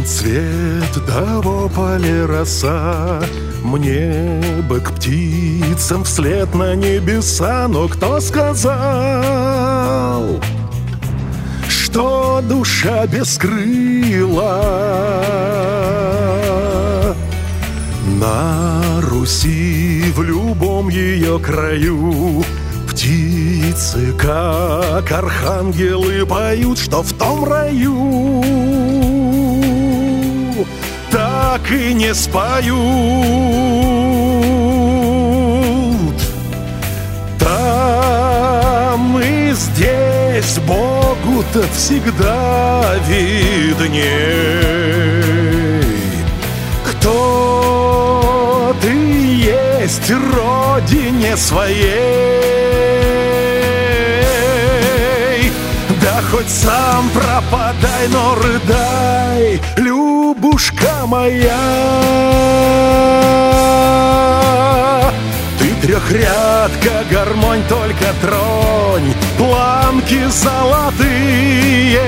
цвет того поля роса, мне бы к птицам вслед на небеса. Но кто сказал, что душа бескрыла? На Руси в любом ее краю птицы, как архангелы, поют, что в том раю так и не споют. Там и здесь Богу-то всегда видней, кто ты есть родине своей. Да хоть сам пропадай, но рыдай, Любушка моя. Ты трехрядка, гармонь только тронь, планки золотые.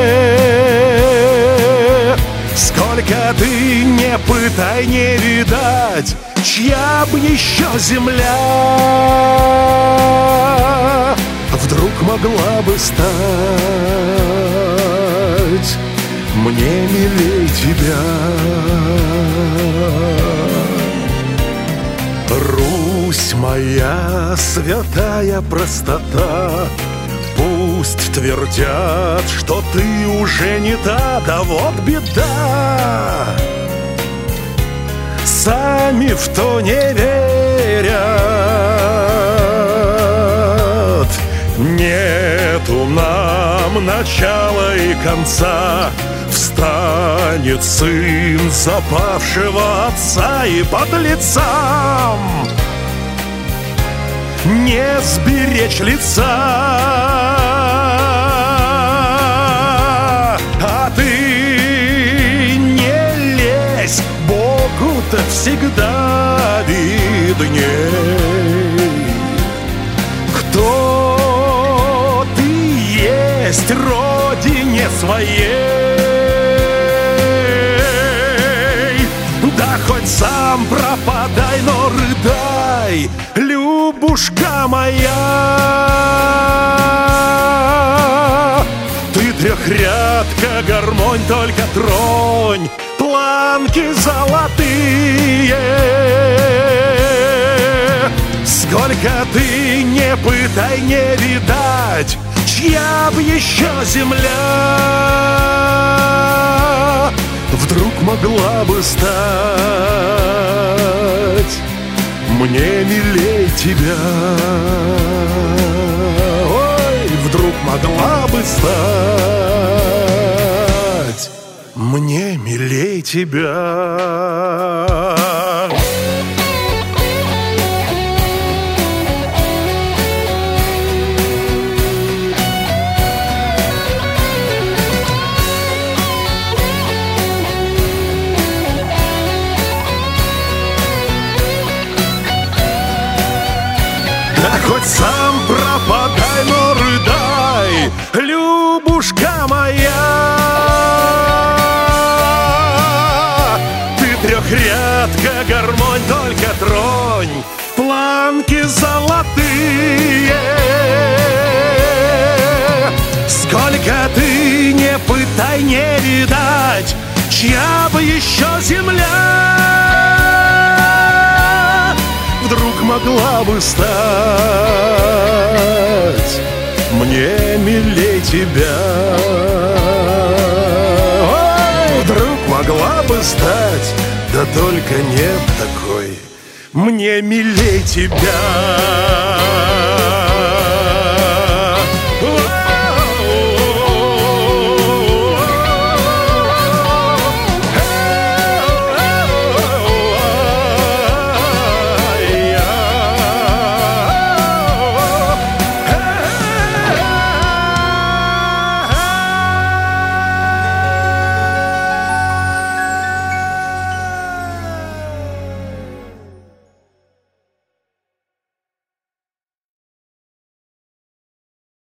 Сколько ты не пытай, не видать, чья б еще земля вдруг могла бы стать мне милей тебя. Русь моя, святая простота, пусть твердят, что ты уже не та, да вот беда. Сами в то не верят. Нету нам начала и конца. Встанет сын запавшего отца, и под лицам не сберечь лица. А ты не лезь, Богу-то всегда видней, кто ты есть родине своей. Да хоть сам пропадай, но рыдай, Любушка моя. Ты трехрядка, гармонь только тронь, планки золотые. Сколько ты не пытай, не видать, чья б еще земля вдруг могла бы стать мне милей тебя. Ой, вдруг могла бы стать мне милей тебя. Хоть сам пропадай, но рыдай, Любушка моя. Ты трехрядка, гармонь только тронь, планки золотые. Сколько ты не пытай, не видать, чья бы еще земля вдруг могла бы стать мне милей тебя. Ой, вдруг могла бы стать, да только нет такой мне милей тебя.